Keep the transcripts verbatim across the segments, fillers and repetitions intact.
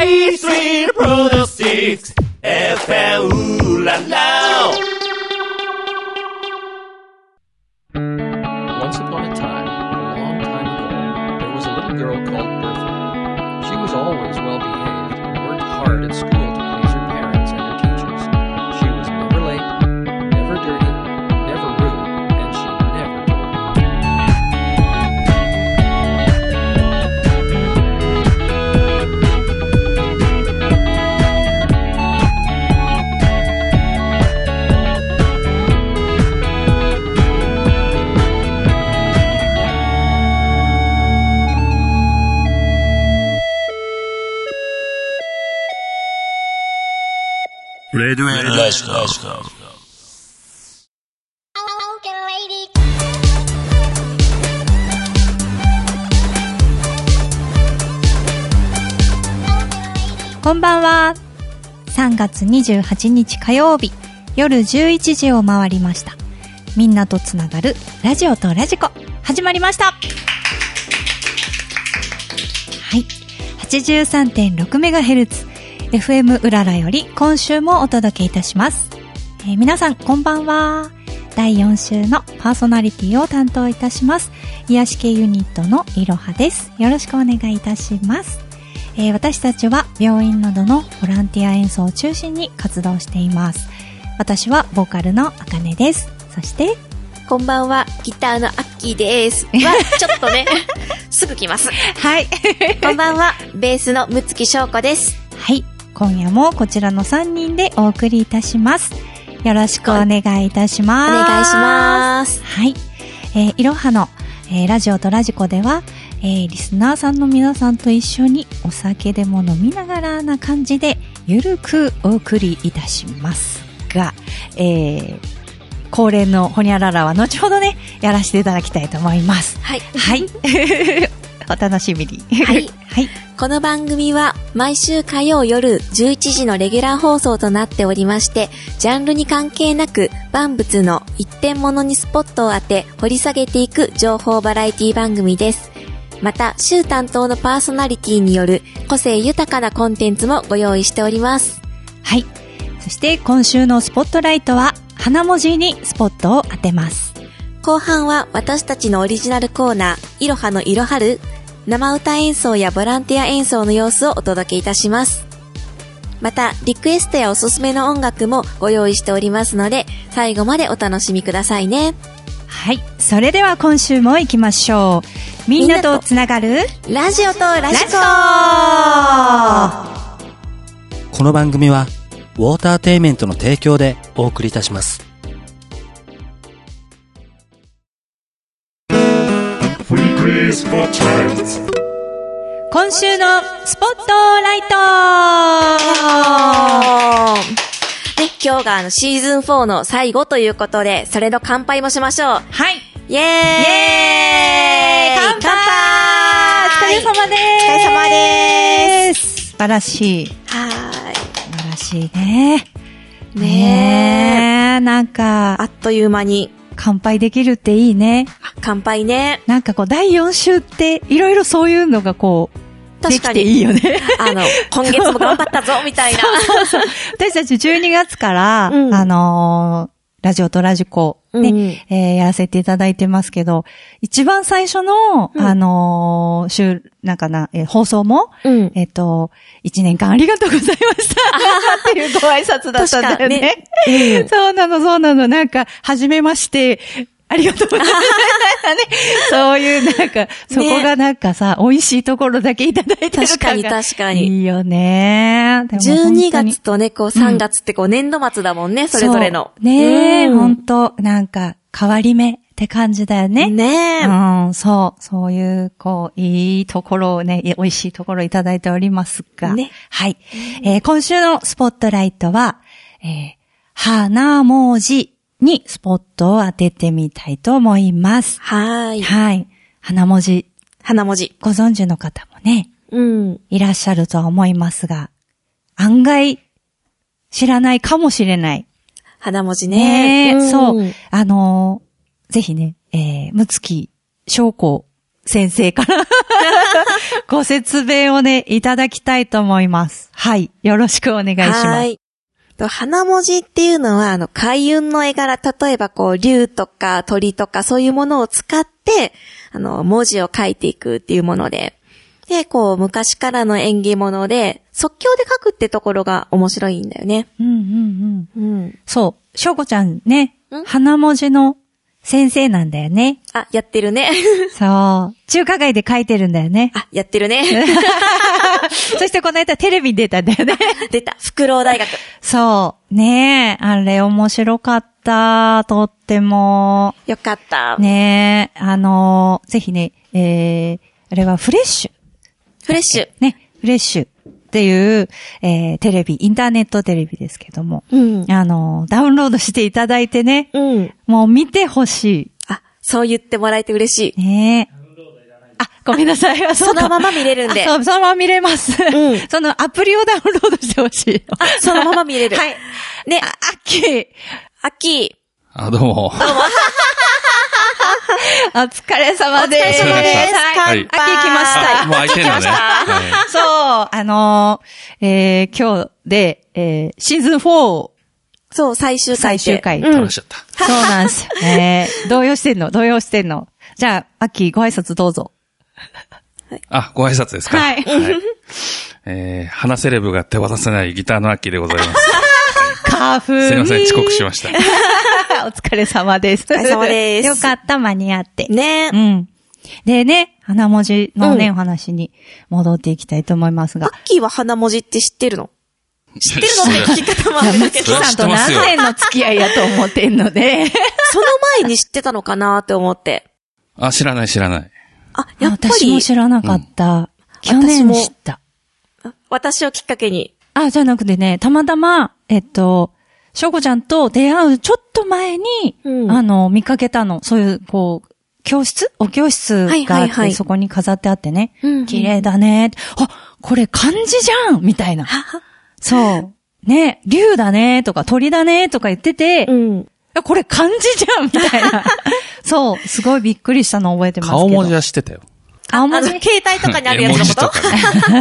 A Street Product six F M ウララ Once upon a time, a long time ago, there was a little girl called Bertha. She was always well behaved and worked hard at school to please her parents and her teachers. She was never late, never dirty, never rude, and she never told lies. レディオエルラジコ。 こんばんは。さんがつにじゅうはちにち火曜日、夜じゅういちじを回りました。みんなとつながるラジオとラジコ、始まりました。はい。はちじゅうさんてんろくメガヘルツ、エフエム うららより今週もお届けいたします。えー、皆さんこんばんは。だいよん週のパーソナリティを担当いたします。癒し系ユニットのいろはです。よろしくお願いいたします。えー、私たちは病院などのボランティア演奏を中心に活動しています。私はボーカルのあかねです。そしてこんばんは、ギターのアッキーですはちょっとねすぐ来ます。 はいこんばんは、ベースのむつきしょうこです。 はい、今夜もこちらのさんにんでお送りいたします。よろしくお願いいたします。 お願いします。 はい、えー、いろはの、えー、ラジオとラジコでは、えー、リスナーさんの皆さんと一緒にお酒でも飲みながらな感じでゆるくお送りいたしますが、えー、恒例のホニャララは後ほどねやらせていただきたいと思います。 はいはいお楽しみに。 はい、 はい、 この番組は毎週火曜夜じゅういちじのレギュラー放送となっておりまして、ジャンルに関係なく万物の一点物にスポットを当て掘り下げていく情報バラエティ番組です。また週担当のパーソナリティによる個性豊かなコンテンツもご用意しております。 はい、そして今週のスポットライトは花文字にスポットを当てます。 後半は私たちのオリジナルコーナー、いろはのいろはる、生歌演奏やボランティア演奏の様子をお届けいたします。またリクエストやおすすめの音楽もご用意しておりますので、最後までお楽しみくださいね。 はい、それでは今週も行きましょう。みんなとつながるラジオとラジコ。 この番組はウォーターテイメントの提供でお送りいたします。 今週のスポットライトね、今日があのシーズンフォーの最後ということで、それの乾杯もしましょう。 はい、 イエーイ、イエーイ、 乾杯、お疲れ様です。 お疲れ様です。 素晴らしい。 はーい、 素晴らしいね。 ねえ、 なんかあっという間に乾杯できるっていいね。 乾杯ね。 なんかこうだいよん週っていろいろそういうのがこうできていいよね。 あの今月も頑張ったぞみたいな。 そうそうそう、私たちじゅうにがつから、うん、あのー、ラジオとラジコね、うんえー、やらせていただいてますけど、一番最初の、うん、あのー、週、なんかな、えー、放送も、うん、えっ、ー、と、一年間ありがとうございましたっていうご挨拶だったんだよね。ねうん、そうなの、そうなの。なんか、はじめまして、ありがとうございます。そういうなんか、そこがなんかさ、ね、美味しいところだけいただいてるから。 確かに確かに。 いいよね。 じゅうにがつとね、こうさんがつってこう年度末だもんね、うん、それぞれの。 ねえ、ほんと、なんか、変わり目って感じだよね。 ねえ。 うん、そう、そういう、こう、いいところをね、美味しいところをいただいておりますが。ね。はい。えー、今週のスポットライトは、えー、花文字にスポットを当ててみたいと思います。 はい。 はい。花文字。 花文字。 ご存知の方もね、うん。いらっしゃるとは思いますが、案外、知らないかもしれない。 花文字ね。 ね、うん、そう。あのー、ぜひね、えー、むつきしょうこ先生からご説明をね、いただきたいと思います。はい。よろしくお願いします。はい。 花文字っていうのは、あの、開運の絵柄、例えばこう、竜とか鳥とかそういうものを使って、あの、文字を書いていくっていうもので、で、こう、昔からの縁起物で、即興で書くってところが面白いんだよね。 うんうんうん。うん。そう。しょうこちゃんね、花文字の先生なんだよね。 あ、やってるね。 そう。中華街で書いてるんだよね。 あ、やってるね。 そしてこの間テレビに出たんだよね。 出た。フクロウ大学。 そう。ねえ。あれ面白かった。とっても。 よかった。 ねえ。あのー、ぜひね、えー、あれはフレッシュ。 フレッシュ。 ね。フレッシュっていう、えー、テレビ、インターネットテレビですけども。うん。あのー、ダウンロードしていただいてね。うん。もう見てほしい。 あ、そう言ってもらえて嬉しい。 ねえ。あ、ごめんなさい。 そのまま見れるんで。 そう、そのまま見れます。うん。そのアプリをダウンロードしてほしい。 あ、そのまま見れる。 はい。ね、あ、アッキー。 アッキー。 あ、どうも。どうも。 お疲れ様です。 お疲れ様です。 はい。 アッキー来ました。 もう開いてんのね。 はい、そう、あのー、えー、今日で、えー、シーズンフォー。 そう、最終回。 最終回。 楽しちゃった。 そうなんです。えー、動揺してんの動揺してんの。じゃあ、アッキーご挨拶どうぞ。 あ、ご挨拶ですか。 はい。はい、 えー、花セレブが手渡せないギターのアッキーでございます。 カフー。 すいません、遅刻しました。 お疲れ様です。 お疲れ様です。 よかった、間に合って。 ねうん。でね、花文字のね、うん、お話に戻っていきたいと思いますが。 アッキーは花文字って知ってるの？知ってるのって聞き方もあるんだけど。 ムツキさんと何年の付き合いやと思ってんので。 その前に知ってたのかなって思って。 あ、知らない知らない。 あ、やっぱり。 私も知らなかった。うん、去年知った。 私をきっかけに。 あ、じゃなくてね、たまたま、えっと、しょうこちゃんと出会うちょっと前に、うん、あの、見かけたの。そういう、こう、教室お教室があって、はいはいはい、そこに飾ってあってね。うんうん、綺麗だね。あ、これ漢字じゃんみたいな。そう。ね、竜だねとか鳥だねとか言ってて、うん、これ漢字じゃんみたいな。そう。すごいびっくりしたの覚えてますけど。 顔文字は知ってたよ。 顔文字携帯とかにあるやつのこと、ね、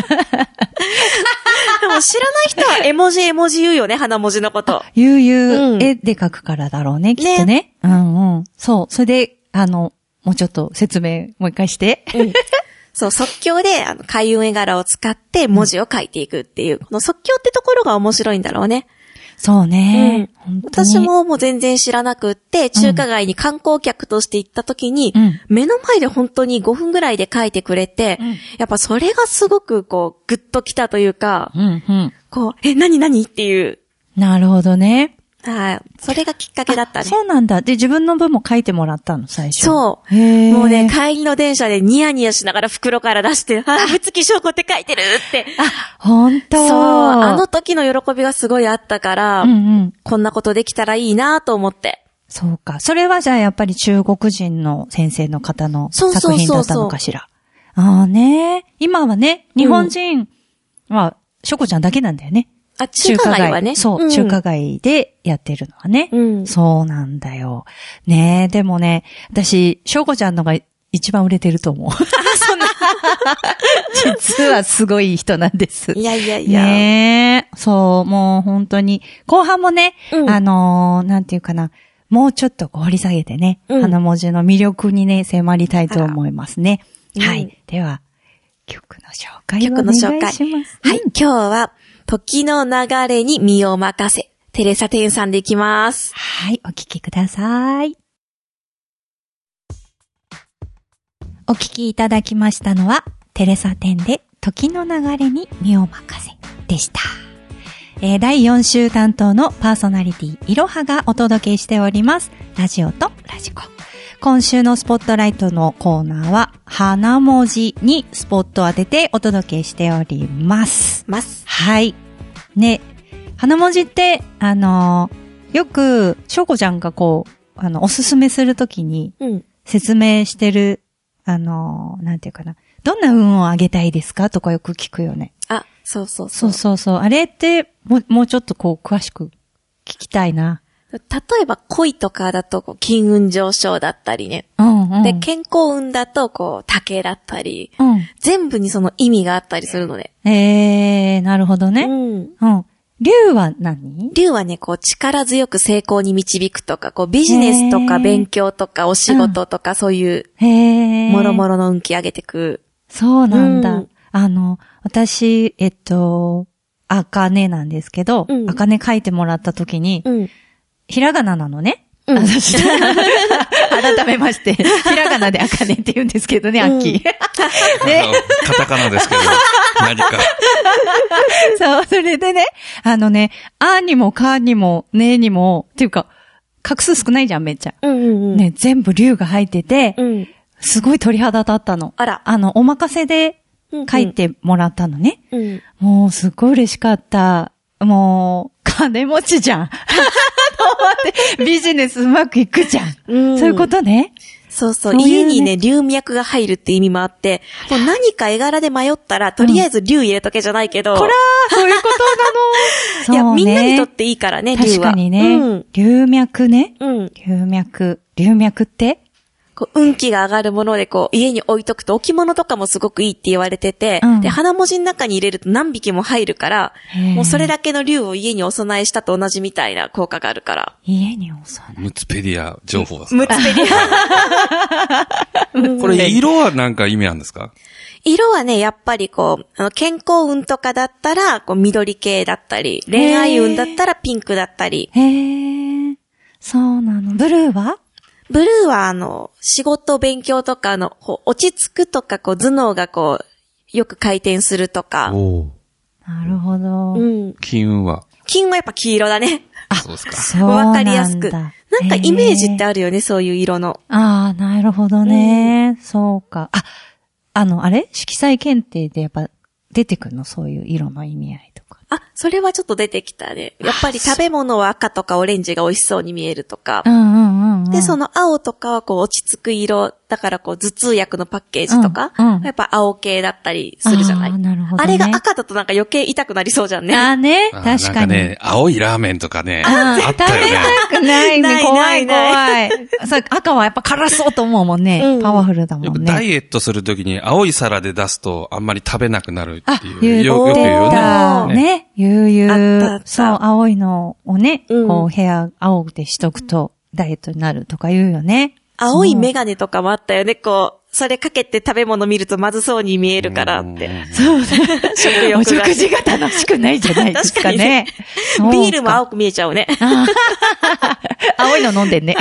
でも知らない人は絵文字絵文字言うよね、花文字のこと。 言う言う、うん、絵で描くからだろうね、きっとね。ね、うんうん。そう。それで、あの、もうちょっと説明もう一回して。うん、 そう、即興で、あの、開運絵柄を使って文字を書いていくっていう、うん、この即興ってところが面白いんだろうね。 そうね、うん、 私ももう全然知らなくって、中華街に観光客として行った時に、うん、目の前で本当にごふんぐらいで書いてくれて、うん、やっぱそれがすごくこう、グッときたというか、うんうん、こう、え、何何っていう。 なるほどね。 はい。それがきっかけだったね。 そうなんだ。で、自分の分も書いてもらったの、最初。 そう。へもうね、帰りの電車でニヤニヤしながら袋から出して、あ、ぶつき証拠って書いてるって。 あ、ほんと。 そう。あの時の喜びがすごいあったから、うんうん、こんなことできたらいいなと思って。 そうか。それはじゃあやっぱり中国人の先生の方の作品だったのかしら。そうそうそうそう。ああね。今はね、日本人は、しょこちゃんだけなんだよね。 あ、中華街はね。 そう、うん、中華街でやってるのはね。うん、そうなんだよ。ねえ、でもね、私、しょうこちゃんのが一番売れてると思う。あ、そんな。実はすごい人なんです。 いやいやいや。 ねえ、そう、もう本当に。後半もね、うん、あのー、なんていうかな、もうちょっと掘り下げてね、うん、花文字の魅力にね、迫りたいと思いますね。はい。うん、では、曲の紹介をお願いします。 曲の紹介。はい、今日は、時の流れに身を任せ。テレサテンさんでいきます。 はい、お聴きください。お聴きいただきましたのは、テレサテンで時の流れに身を任せでした。えー、だいよん週担当のパーソナリティ、いろはがお届けしております。ラジオとラジコ。今週のスポットライトのコーナーは、花文字にスポットを当ててお届けしております。 ます。 はい。ね、花文字って、あのー、よく、しょうこちゃんがこう、あの、おすすめするときに、説明してる、うん、あのー、なんていうかな。どんな運を上げたいですかとかよく聞くよね。 あ、そうそうそう。 そうそうそう。あれって、もう、もうちょっとこう、詳しく聞きたいな。 例えば恋とかだとこう金運上昇だったりね。 うんうん。 で、健康運だとこう竹だったり、 うん。 全部にその意味があったりするので。 えー、なるほどね。 うん。 うん。竜は何？ 竜はね、こう力強く成功に導くとか、こうビジネスとか勉強とかお仕事とかそういうへー。 もろもろの運気上げてく。 そうなんだ。 うん、 あの、私、えっと、あかねなんですけど、 うん、 あかね書いてもらった時に、うん、ひらがななのね。うん、私改めまして、ひらがなであかねって言うんですけどね、アッキー。ね。 カタカナですけど、何か。 そう、それでね、あのね、あにもかにもねにも、っていうか、画数少ないじゃん、めっちゃ。 うんうんうん、 ね、全部竜が入ってて、うん、すごい鳥肌立ったの。 あら。 あの、お任せで書いてもらったのね。うんうん、もう、すっごい嬉しかった。もう、金持ちじゃん。ビジネスうまくいくじゃん。うん、そういうことね。 そうそう。そういうね、家にね、龍脈が入るって意味もあって、もう何か絵柄で迷ったら、とりあえず龍入れとけじゃないけど。 うん、こらー、そういうことなの。 いや、みんなにとっていいからね、龍は。 確かにね。うん、龍脈ね。うん。龍脈。龍脈ってこう運気が上がるものでこう家に置いとくと置物とかもすごくいいって言われてて、うん、で花文字の中に入れると何匹も入るから、もうそれだけの竜を家にお供えしたと同じみたいな効果があるから。 家にお供え。 ムツペディア情報ですか？ ムツペディア。 これ色はなんか意味あるんですか？ 色はね、やっぱりこう、あの健康運とかだったらこう緑系だったり、恋愛運だったらピンクだったり。 へー。そうなの。ブルーは？ ブルーはあの、仕事、勉強とかの、落ち着くとか、こう、頭脳がこう、よく回転するとか。 おなるほど。 うん。 金運は金運はやっぱ黄色だね。 あ、そうですか。 そうわかりやすく。なんかイメージってあるよね、そういう色の。 ああ、なるほどね、うん。そうか。あ、あの、あれ色彩検定でやっぱ出てくるの？そういう色の意味合いとか。 あ、それはちょっと出てきたね。やっぱり食べ物は赤とかオレンジが美味しそうに見えるとか。 うんうんうんうん、 で、その青とかはこう落ち着く色。だからこう頭痛薬のパッケージとか。うんうん、やっぱ青系だったりするじゃない？ あ、なるほどね。 あれが赤だとなんか余計痛くなりそうじゃんね。 あね。確かに。 なんかね、青いラーメンとかね。 あ, あったよね。 食べたくないね。怖い怖い。そう赤はやっぱ辛そうと思うもんね。うん、パワフルだもんね。 よくダイエットするときに青い皿で出すとあんまり食べなくなるっていう。 あ、言うよく言うよね。 ね。言う言う。そう、青いのをね、うん、こう部屋青でしとくとダイエットになるとか言うよね。 青いメガネとかもあったよね。こう、それかけて食べ物見るとまずそうに見えるからって。 そうね。食欲が。お食事が楽しくないじゃないですかね。 確かにね。ビールも青く見えちゃうね。 青いの飲んでんね。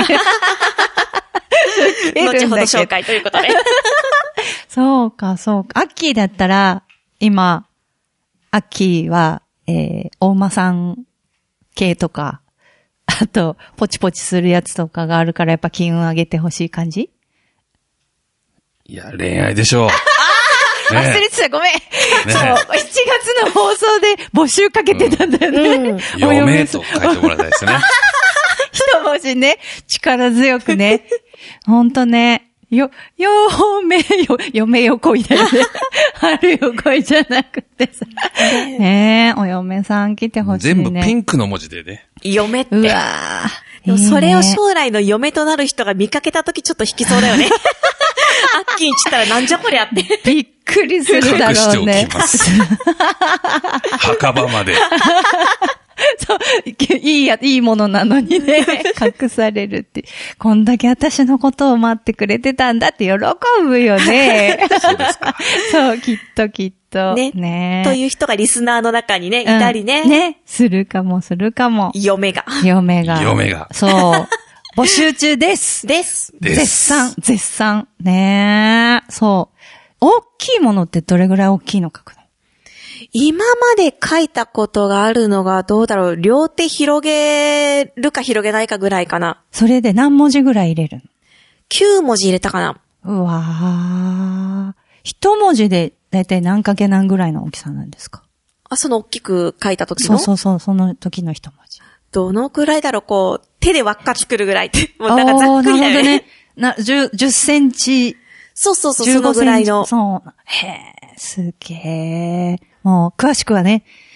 後ほど紹介ということで。 そうか、そうか。アッキーだったら、今、アッキーは、えー、お馬さん系とか、あと、ポチポチするやつとかがあるから、やっぱ金運上げてほしい感じ？ いや、恋愛でしょう。 忘れてた、ごめん。ね、そう、しちがつの放送で募集かけてたんだよね。うん。 嫁と書いてもらいたいですね。 一文字ね、力強くね。ほんとね。よ、よめよ、嫁よ恋だよね。春よ恋じゃなくてさ。ねえ、お嫁さん来てほしいね。 全部ピンクの文字でね。 嫁って。 うわでもそれを将来の嫁となる人が見かけたときちょっと引きそうだよね。アッキーに散ったらなんじゃこりゃって。 びっくりするだろうね。隠しておきます。 墓場まで。 そう、いいや、いいものなのにね、隠されるって。こんだけ私のことを待ってくれてたんだって喜ぶよね。 そうですか。 そう、きっときっと。 ね。ねという人がリスナーの中にね、いたりね。 うん、ね。するかもするかも。 嫁が。 嫁が。 嫁が。 そう。募集中です。 です。 絶賛、絶賛。ねえ。そう。大きいものってどれぐらい大きいの書くの？ 今まで書いたことがあるのがどうだろう。両手広げるか広げないかぐらいかな。 それで何文字ぐらい入れるの？ きゅう文字入れたかな。 うわー。一文字でだいたい何かけ何ぐらいの大きさなんですか？ あ、その大きく書いた時の？ そうそうそう、その時の一文字。 どのくらいだろう、こう、手で輪っか作るぐらいって。もうなんかざっくりだよね。なるほどね。 な、十、十センチ。 そうそうそう、そのぐらいの。 そう。へー、すげー。もう、詳しくはね、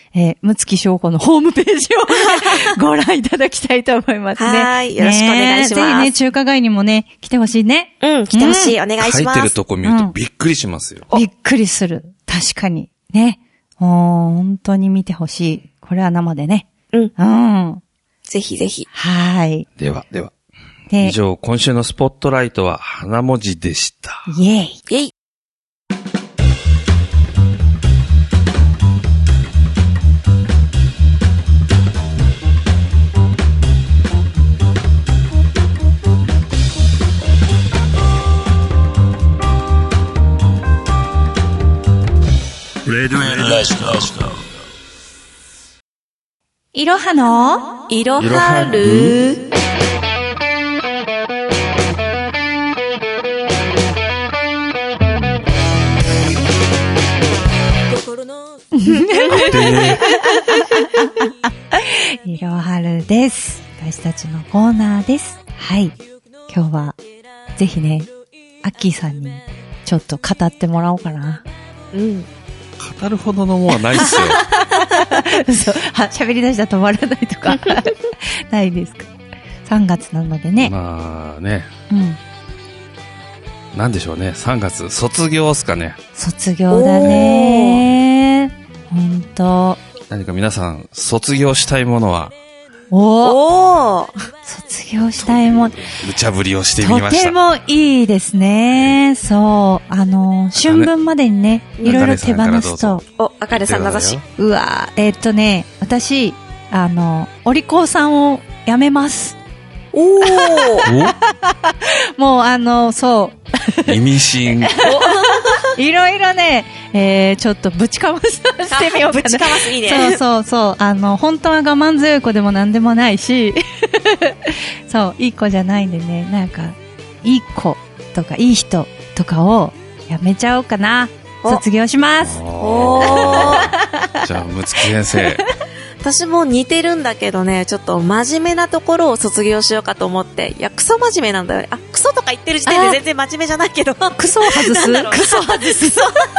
えー、むつきしょうこのホームページを、ね、ご覧いただきたいと思いますね。 はい。よろしくお願いします。 ぜひね、中華街にもね、来てほしいね。 うん、来てほしい、うん。お願いします。 書いてるとこ見るとびっくりしますよ。 うん、びっくりする。確かに。ね。もう、本当に見てほしい。これは生でね。 うん。 うん。 ぜひぜひ。 はい。 では、では。以上、今週のスポットライトは花文字でした。 イェイ。 イェイ。 レディオラジコ。 いろはのいろはるいろはるです。私たちのコーナーです。はい。今日はぜひね、アッキーさんにちょっと語ってもらおうかな。 うん。 語るほどのものはないっすよ。 そう。は、喋り出したら止まらないとか。ないですか。さんがつなのでね。 まあね。 うん。 なんでしょうね。さんがつ、卒業っすかね。 卒業だね。ほんと。 何か皆さん、卒業したいものはおー卒業したいもん。 無茶ぶりをしてみました。 とてもいいですね。そう。あの、春分までにね、いろいろ手放すと。 お、あかねさん名指し。 うわーえー、っとね、私、あの、お利口さんをやめます。 おーもうあの、そう。 意味深。 いろいろね、えー、ちょっとぶちかましてみようかな。 ぶちかますいいね。 そうそうそう。あの、本当は我慢強い子でもなんでもないし、そう、いい子じゃないんでね、なんか、いい子とかいい人とかをやめちゃおうかな。卒業します。 おーじゃあ、むつき先生。 私も似てるんだけどね、ちょっと真面目なところを卒業しようかと思って、いや、クソ真面目なんだよね。あ、クソとか言ってる時点で全然真面目じゃないけど。 クソを外すクソを外す。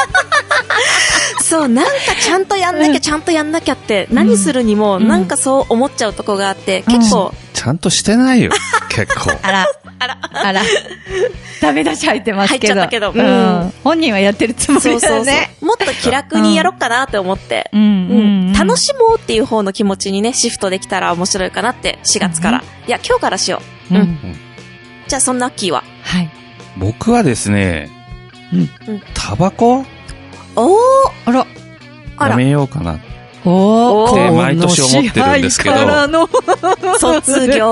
そう、なんかちゃんとやんなきゃ、ちゃんとやんなきゃって、何するにも、なんかそう思っちゃうとこがあって、うん、結構。 ちゃんとしてないよ、結構。 あら、あら、あら。ダメ出し入ってますけど。 入っちゃったけど。 うん。本人はやってるつもりだね。そうそうそう。 もっと気楽にやろうかなって思って。 うん。うん。 楽しもうっていう方の気持ちにね、シフトできたら面白いかなって、しがつから。うん、いや、今日からしよう。うん。うん、じゃあ、そんなアッキーははい。 僕はですね、うん。タバコおーあら。 やめようかな。 おーって毎年思ってるんですけど。 卒業。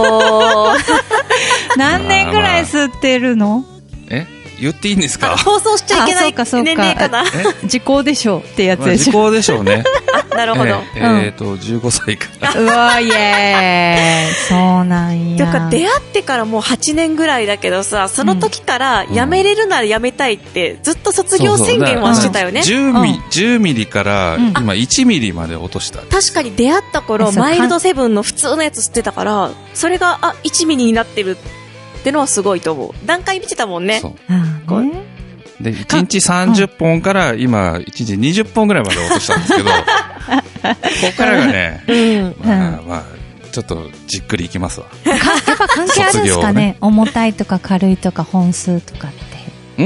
何年ぐらい吸ってるの？ え言っていいんですか？ 放送しちゃいけない年齢かな。 時効でしょうってやつでしょ。 時効でしょうね。 なるほど。 えっと、じゅうごさいから。 うわ、イエーイ。そうなんや。 とか、出会ってからもうはちねんぐらいだけどさ、その時から辞めれるなら辞めたいって、ずっと卒業宣言はしてたよね。 じゅうミリから今いちミリまで落とした。 確かに出会った頃、マイルドセブンの普通のやつ吸ってたから、それが、あ、いちミリになってるってのはすごいと思う。段階見てたもんね。そう。 で、いちにちさんじゅっぽんから今、いちにちにじゅっぽんぐらいまで落としたんですけど、ここからがね、うん、まあまあ、ちょっとじっくりいきますわ。 やっぱ関係あるんですかね、ね、重たいとか軽いとか本数とかって。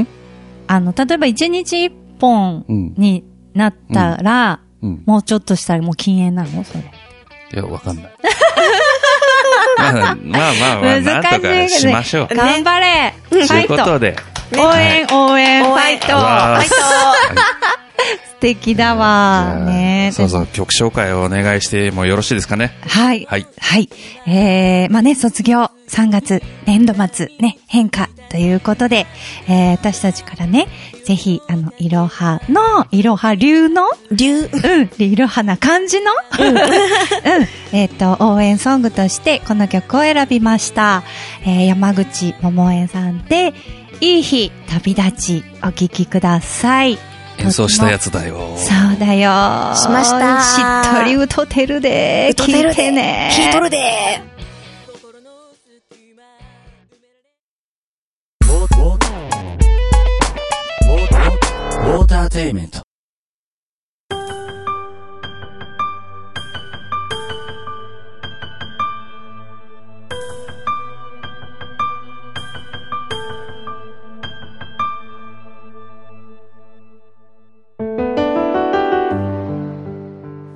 んあの、例えばいちにちいっぽんになったら、うんうん、もうちょっとしたらもう禁煙なのそれ。 いや、わかんない。まあまあまあまあ、なんとかしましょう。 頑張れ、 ということで。 応援、応援、ファイトファイト素敵だわね。 そうそう、曲紹介をお願いしてもよろしいですかね。 はい。 はい。 はい。えー、まあね、卒業、さんがつ、年度末、ね、変化ということで、えー、私たちからね、ぜひ、あの、いろはの、いろは流の、 流うん、いろはな感じの、うん、うん、えっと、応援ソングとして、この曲を選びました。えー、山口百恵さんで、いい日、旅立ち、お聴きください。 演奏したやつだよ。 そうだよ。 しました。 しっとり歌ってるで。 歌ってるで。 ね。 聴いとるで。 ウォーターテイメント。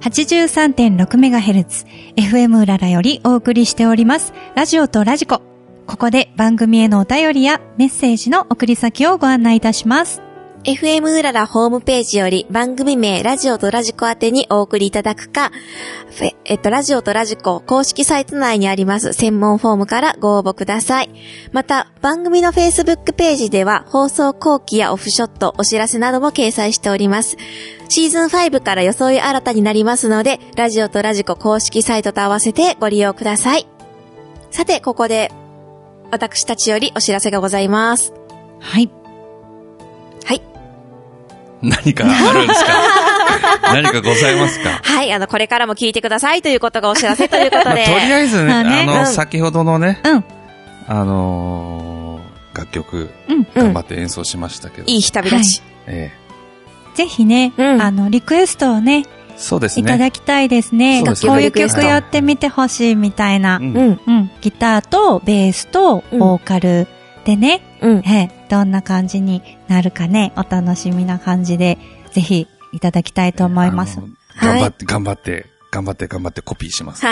はちじゅうさんてんろくメガヘルツ、エフエム うららよりお送りしております。ラジオとラジコ。ここで番組へのお便りやメッセージの送り先をご案内いたします。 エフエム うららホームページより番組名ラジオとラジコ宛てにお送りいただくか、えっと、ラジオとラジコ公式サイト内にあります専門フォームからご応募ください。また、番組の Facebook ページでは放送後期やオフショット、お知らせなども掲載しております。シーズンファイブから装い新たになりますので、ラジオとラジコ公式サイトと合わせてご利用ください。さて、ここで、私たちよりお知らせがございます。 はい。 はい。 何かあるんですか何かございますか？ はい、あの、これからも聞いてくださいということがお知らせということで。まあ、 とりあえずね、あ、ね、あの、 うん、 先ほどのね、 うん、 あのー、楽曲、うん、頑張って演奏しましたけど。 いい日旅立ち。 はい、ええぜひね、うん、あの、リクエストをね、 そうですね。 いただきたいですね。そうですね。こういう曲やってみてほしいみたいな。うん。うん。ギターとベースとボーカルでね、うん、えどんな感じになるかね、お楽しみな感じで、ぜひいただきたいと思います。 頑張って、頑張って、頑張って、頑張ってコピーします。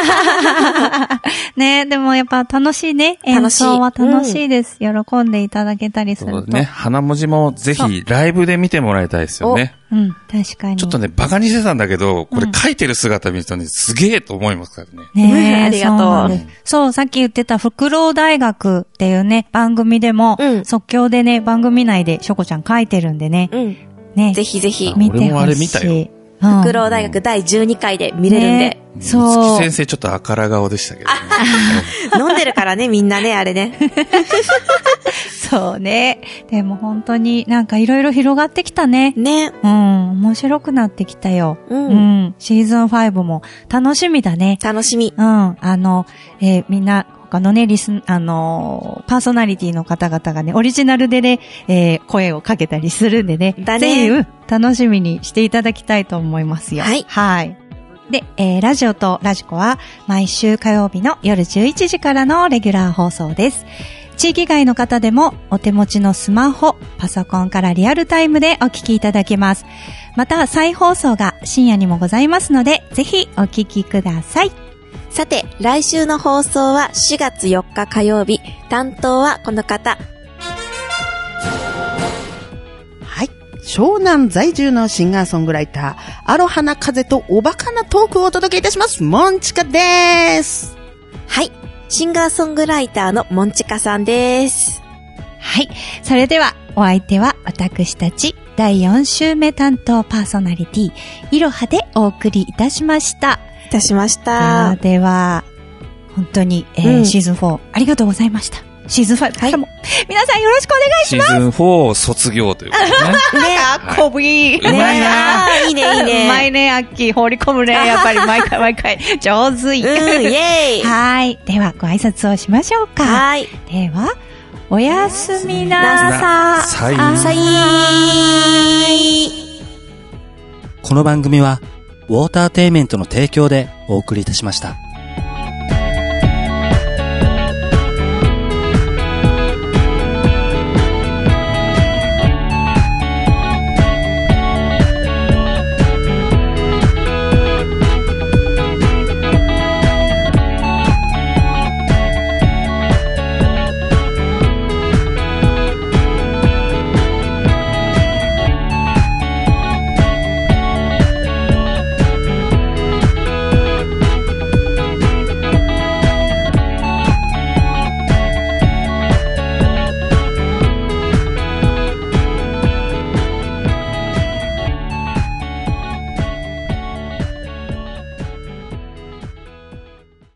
ね、でもやっぱ楽しいね。演奏は楽しいです。うん、喜んでいただけたりすると。そうね。花文字もぜひライブで見てもらいたいですよね。 うん、確かに。 ちょっとね、バカにしてたんだけど、これ書いてる姿見るとね、すげえと思いますからね。 ねえ、 ありがとう。 そう、そう、さっき言ってたフクロウ大学っていうね、番組でも、うん、即興でね、番組内でしょこちゃん書いてるんでね。うん。ね。 ぜひぜひ。 見てほしい。 俺もあれ見たよ。 フクロウ大学だいじゅうにかいで見れるんで。ね、 そう。 月先生ちょっとあから顔でしたけど、ね。 飲んでるからね、みんなね、あれね。 そうね。でも本当になんかいろいろ広がってきたね。 ね。 うん。面白くなってきたよ。うん。うん、シーズンファイブも楽しみだね。 楽しみ。 うん。あの、えー、みんな、他のね、リスン、あのー、パーソナリティの方々がね、オリジナルでね、えー、声をかけたりするんでね。 だね。 ぜひ、うん、楽しみにしていただきたいと思いますよ。 はい。 はい。で、えー、ラジオとラジコは毎週火曜日の夜じゅういちじからのレギュラー放送です。地域外の方でもお手持ちのスマホ、パソコンからリアルタイムでお聞きいただけます。また、再放送が深夜にもございますので、ぜひお聞きください。 さて、来週の放送はしがつよっか火曜日。担当はこの方。 はい。湘南在住のシンガーソングライター、アロハな風とおバカなトークをお届けいたします。モンチカです。 はい。シンガーソングライターのモンチカさんです。 はい。それでは、お相手は私たちだいよん週目担当パーソナリティ、いろはでお送りいたしました。 いたしました。 では、本当に、えーうん、シーズンフォーありがとうございました。シーズンファイブからも、はい、皆さんよろしくお願いします。 シーズンフォー卒業ということね。 ね、かっこいい。 うまいな。 いいね、いいね。 うまいね、アッキー。放り込むね。やっぱり毎回毎回。上手い。 うん、イェーイ。 はい。では、ご挨拶をしましょうか。 はい。 では、おやすみなさい。 さい。 この番組は、ウォーターテイメントの提供でお送りいたしました。